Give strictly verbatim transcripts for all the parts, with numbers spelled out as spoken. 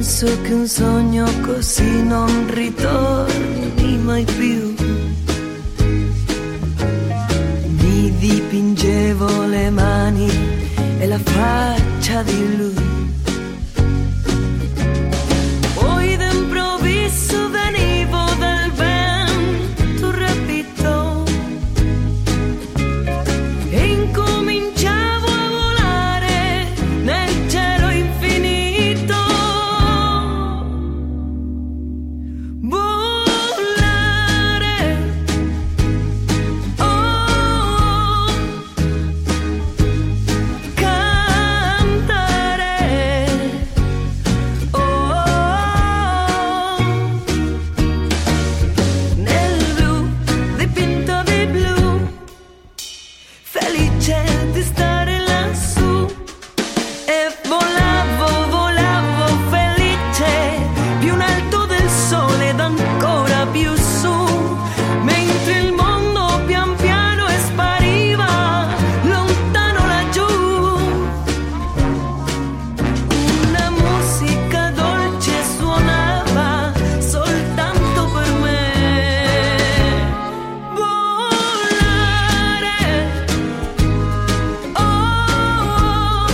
penso che un sogno così non ritorni mai più. Mi dipingevo le mani e la faccia di lui. Poi d'improvviso venivo dal vento rapido e incominciavo a volare nel cielo infinito. Volare, oh, cantare, oh, nel blu, dipinto di blu, felice di stare lassù. E volavo, volavo felice, più in alto del sole ed ancora più su, mentre il mondo pian piano spariva lontano laggiù. Una musica dolce suonava soltanto per me. Volare, oh,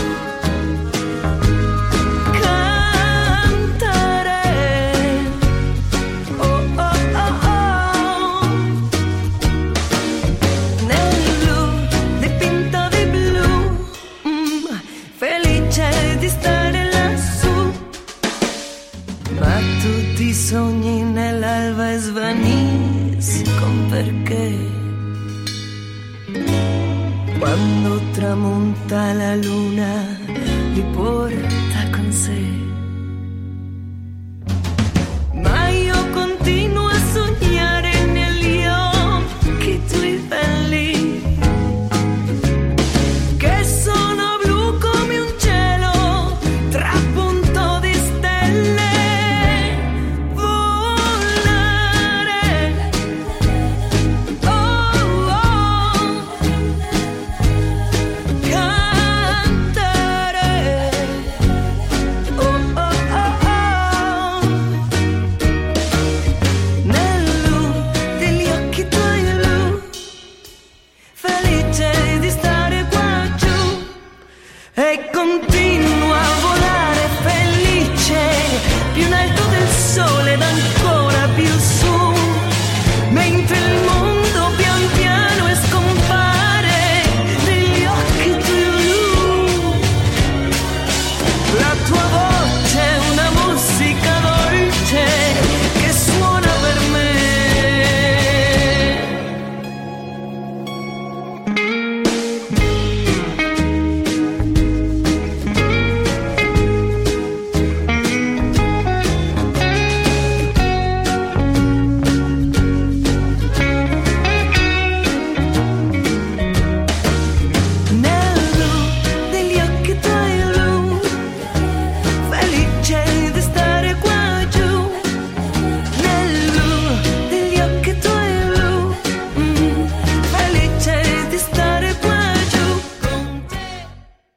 cantare, oh, oh, oh, oh, nel blu, dipinto di blu, mm, felice di stare lassù. Ma tutti i sogni nell'alba svaniscono perché quando tramonta la luna li porta con sé.